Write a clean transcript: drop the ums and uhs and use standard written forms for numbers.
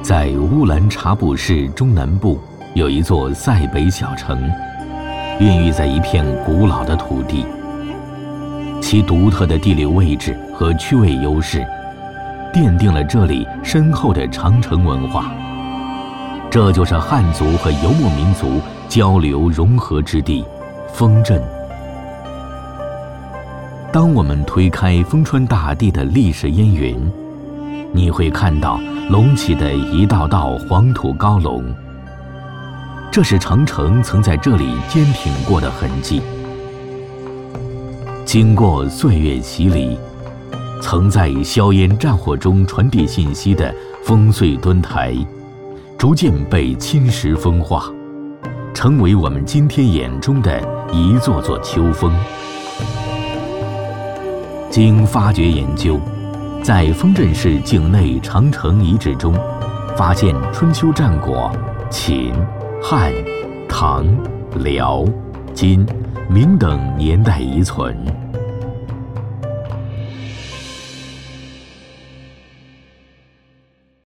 在乌兰察布市中南部有一座塞北小城，孕育在一片古老的土地。其独特的地理位置和区位优势，奠定了这里深厚的长城文化。这就是汉族和游牧民族交流融合之地——丰镇。当我们推开丰川大地的历史烟云，你会看到隆起的一道道黄土高楼，这是长城曾在这里坚挺过的痕迹。经过岁月洗礼，曾在硝烟战火中传递信息的烽燧墩台，逐渐被侵蚀风化，成为我们今天眼中的一座座秋峰。经发掘研究，在丰镇市境内长城遗址中，发现春秋战国、秦、汉、唐、辽、金、明等年代遗存。